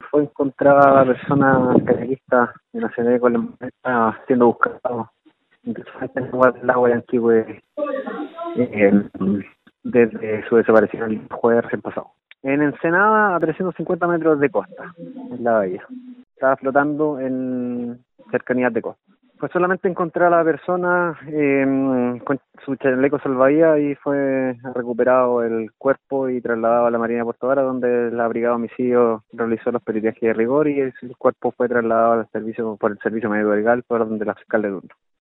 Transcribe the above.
fue encontrada la persona kayakista de Nacional con la maleta siendo buscado en el lugar del lago de Anquihue desde su desaparición el jueves recién pasado. En Ensenada, a 350 metros de costa, en la bahía. Estaba flotando en cercanías de costa. Pues solamente encontré a la persona con su chaleco salvavidas y fue recuperado el cuerpo y trasladado a la Marina de Puerto Vara, donde la Brigada de Homicidio realizó los peritajes de rigor y el cuerpo fue trasladado al servicio por el servicio médico legal por donde la fiscal de turno.